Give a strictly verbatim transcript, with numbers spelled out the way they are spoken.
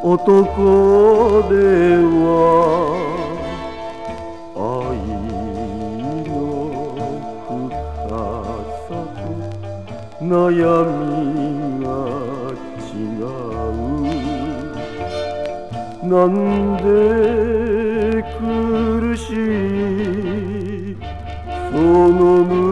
男では愛の深さと悩みが違う。なんで苦しいその胸